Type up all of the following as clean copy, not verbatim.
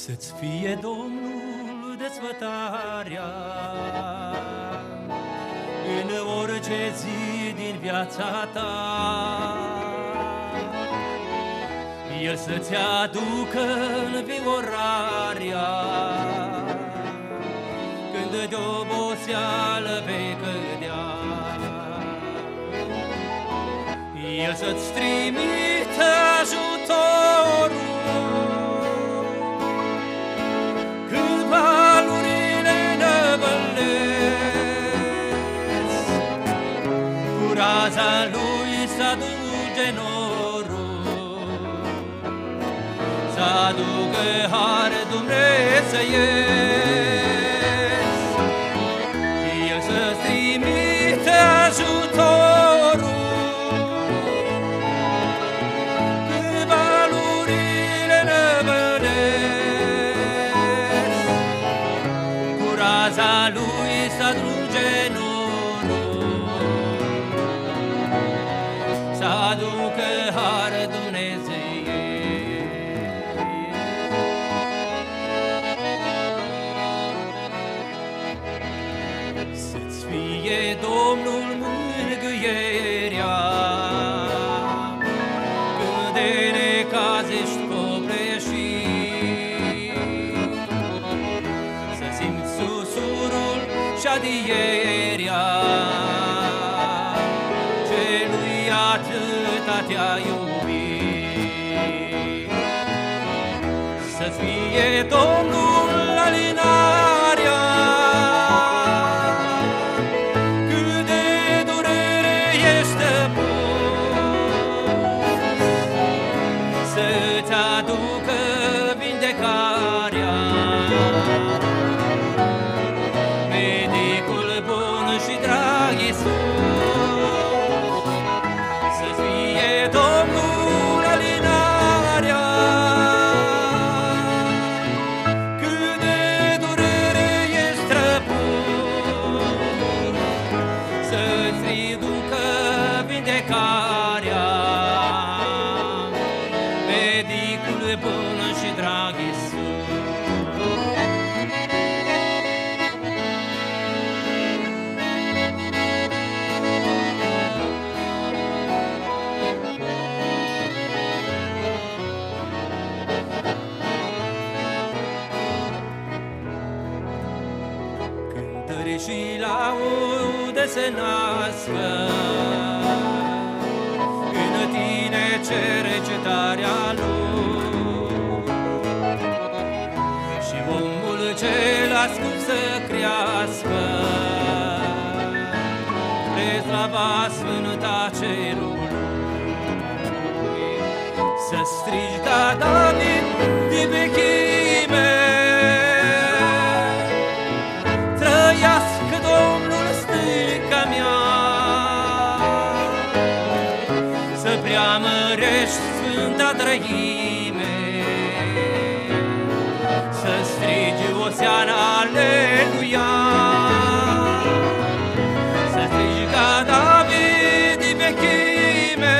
Să-ți fie Domnul desfătarea în orice zi din viața ta. El să-ți aducă înviorarea când de oboseală vei cădea. El să-ți trimită ajutorul când valurile năvălesc. Cu raza lui s-aduce norul, s-aducă har dumnezeiesc. El să-ți trimite ajutorul când valurile năvălesc. Cu raza lui s-aduce norul, s-aducă har dumnezeiesc. Să-ți fie Domnul mângâierea când de necaz ești copleșit. Să simți susurul și adierea celui atâta te-a iubit. Să-ți fie Domnul alinarea cât de durere ești stăpân. Să-ți aducă vindecarea medicul bun și drag Iisus. Să-ți fie Domnul alinarea cât de durere ești stăpân. Să-ți riducă vindecarea medicul bun și drag Iisus. Cântări și laude se nască în tine, cercetarea lui. Și omul cel ascuns să crească spre slava sfânta cerului. Să strigi ca David din vechime: trăiască Domnul stânca mea. Să preamărești Sfânta Trăime, să strigi Oseana, Aleluia. Să strigi ca David din vechime: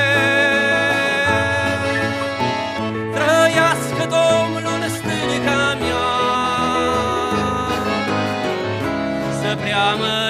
trăiască Domnul stânca mea. Să preamărești